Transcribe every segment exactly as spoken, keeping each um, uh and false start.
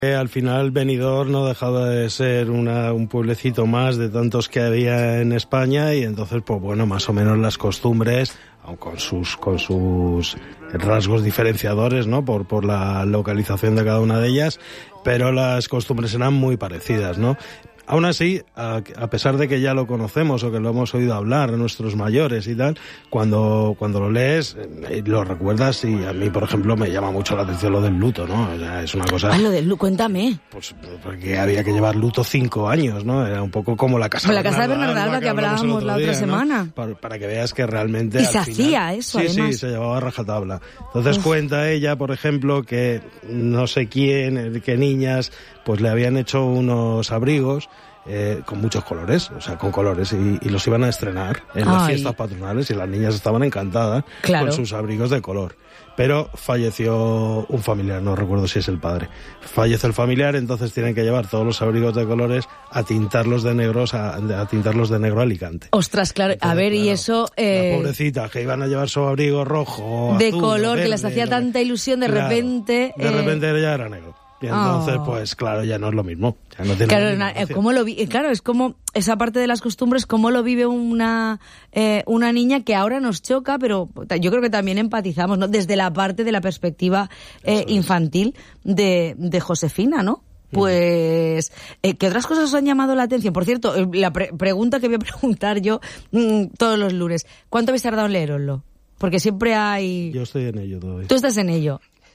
Al final Benidorm no dejaba de ser una, un pueblecito más de tantos que había en España, y entonces, pues bueno, más o menos las costumbres, aun con sus con sus rasgos diferenciadores, ¿no? Por por la localización de cada una de ellas, pero las costumbres eran muy parecidas, ¿no? Aún así, a, a pesar de que ya lo conocemos o que lo hemos oído hablar a nuestros mayores y tal, cuando cuando lo lees, eh, lo recuerdas, y a mí, por ejemplo, me llama mucho la atención lo del luto, ¿no? O sea, es una cosa... Ah, lo del luto, cuéntame. Pues porque había que llevar luto cinco años, ¿no? Era un poco como la casa como de la casa de Bernarda Alba, que hablábamos la otra día, semana. ¿no? Para, para que veas que realmente... Y se hacía eso, sí, además. Sí, se llevaba a rajatabla. Entonces Uf. Cuenta ella, por ejemplo, que no sé quién, qué niñas, pues le habían hecho unos abrigos Eh, con muchos colores, o sea, con colores, y, y los iban a estrenar en las Ay. fiestas patronales, y las niñas estaban encantadas, claro, con sus abrigos de color. Pero falleció un familiar, no recuerdo si es el padre. Fallece el familiar, entonces tienen que llevar todos los abrigos de colores a tintarlos de negros, a, a tintarlos de negro a Alicante. Ostras, claro, entonces, a ver, claro, y eso... Eh... Las pobrecitas que iban a llevar su abrigo rojo, de azul, color, verde, que les hacía tanta ilusión, de claro, repente... De eh... repente ya era negro. Y entonces, oh. pues claro, ya no es lo mismo. Ya no tiene claro, na, ¿cómo lo vi? Claro, es como esa parte de las costumbres, cómo lo vive una eh, una niña que ahora nos choca, pero yo creo que también empatizamos, ¿no? Desde la parte de la perspectiva eh, infantil de, de Josefina, ¿no? Pues, eh, ¿qué otras cosas os han llamado la atención? Por cierto, la pre- pregunta que voy a preguntar yo mmm, todos los lunes, ¿cuánto habéis tardado en leeroslo? Porque siempre hay... Yo estoy en ello todavía. Tú estás en ello.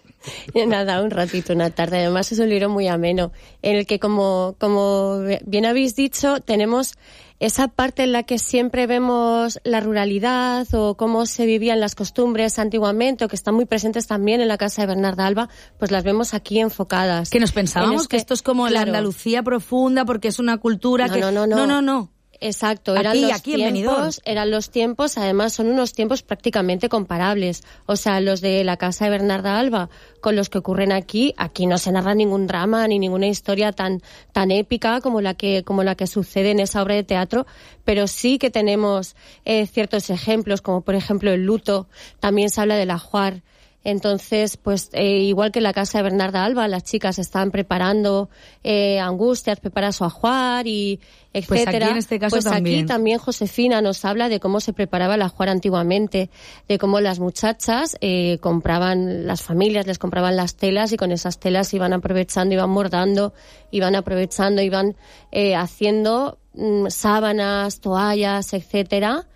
Nada, un ratito, una tarde. Además es un libro muy ameno, en el que, como, como bien habéis dicho, tenemos esa parte en la que siempre vemos la ruralidad o cómo se vivían las costumbres antiguamente, o que están muy presentes también en la casa de Bernarda Alba, pues las vemos aquí enfocadas. Que nos pensábamos este, que esto es como claro, la Andalucía profunda, porque es una cultura no, que... No, no, no. no, no, no. Exacto, eran aquí, los aquí tiempos, eran los tiempos, además son unos tiempos prácticamente comparables. O sea, los de la casa de Bernarda Alba con los que ocurren aquí, aquí no se narra ningún drama ni ninguna historia tan tan épica como la que como la que sucede en esa obra de teatro, pero sí que tenemos eh, ciertos ejemplos, como por ejemplo el luto. También se habla del ajuar. Entonces, pues eh, igual que en la casa de Bernarda Alba, las chicas estaban preparando eh, angustias, prepara su ajuar y etcétera. Pues aquí en este caso pues también. Aquí también Josefina nos habla de cómo se preparaba el ajuar antiguamente, de cómo las muchachas eh, compraban, las familias les compraban las telas, y con esas telas iban aprovechando, iban bordando, iban aprovechando, iban eh, haciendo mm, sábanas, toallas, etcétera,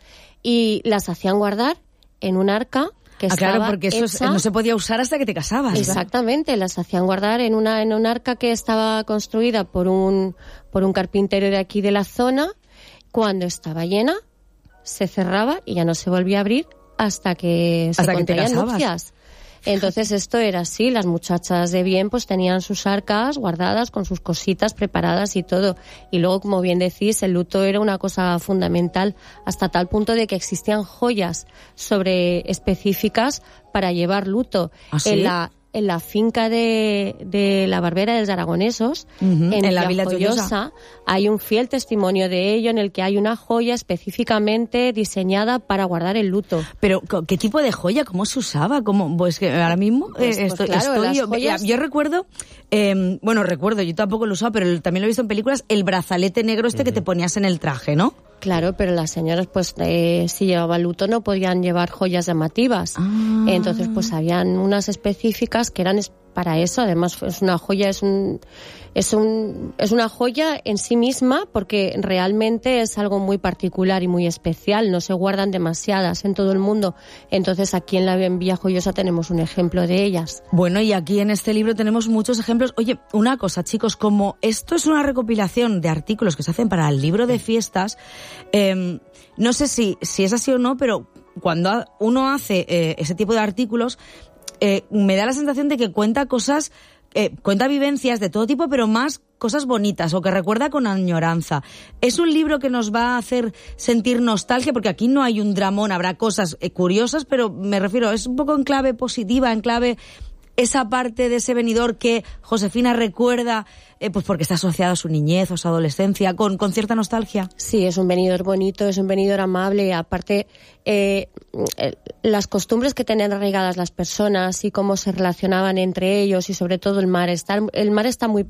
y las hacían guardar en un arca. Que ah, claro, porque eso hecha, no se podía usar hasta que te casabas. Exactamente, ¿verdad? Las hacían guardar en una en un arca que estaba construida por un por un carpintero de aquí de la zona. Cuando estaba llena, se cerraba y ya no se volvía a abrir hasta que hasta se que te contraían casabas. nupcias. Entonces esto era así, las muchachas de bien pues tenían sus arcas guardadas con sus cositas preparadas y todo. Y luego, como bien decís, el luto era una cosa fundamental, hasta tal punto de que existían joyas sobre específicas para llevar luto. ¿Ah, sí? En la en la finca de, de la Barbera de los Aragonesos, uh-huh, en, en la Vila Joyosa, hay un fiel testimonio de ello, en el que hay una joya específicamente diseñada para guardar el luto. Pero, ¿qué tipo de joya? ¿Cómo se usaba? ¿Cómo? Pues que ahora mismo pues, eh, estoy, pues claro, estoy yo, joyas... yo recuerdo, eh, bueno, recuerdo, yo tampoco lo usaba, pero también lo he visto en películas, el brazalete negro este uh-huh. que te ponías en el traje, ¿no? Claro, pero las señoras, pues, eh, si llevaban luto no podían llevar joyas llamativas. Ah. Entonces, pues, habían unas específicas que eran para eso. Además, es una joya, es un, es un, es una joya en sí misma, porque realmente es algo muy particular y muy especial. No se guardan demasiadas en todo el mundo. Entonces, aquí en la en Villa Joyosa tenemos un ejemplo de ellas. Bueno, y aquí en este libro tenemos muchos ejemplos. Oye, una cosa, chicos, como esto es una recopilación de artículos que se hacen para el libro de fiestas, eh, no sé si, si es así o no, pero cuando uno hace eh, ese tipo de artículos, eh, me da la sensación de que cuenta cosas, eh, cuenta vivencias de todo tipo, pero más cosas bonitas, o que recuerda con añoranza. Es un libro que nos va a hacer sentir nostalgia, porque aquí no hay un dramón, habrá cosas eh, curiosas, pero me refiero, es un poco en clave positiva, en clave esa parte de ese Benidorm que Josefina recuerda, eh, pues porque está asociado a su niñez o su adolescencia, con, con cierta nostalgia? Sí, es un Benidorm bonito, es un Benidorm amable, aparte eh, las costumbres que tenían arraigadas las personas y cómo se relacionaban entre ellos y sobre todo el mar. Está, el mar está muy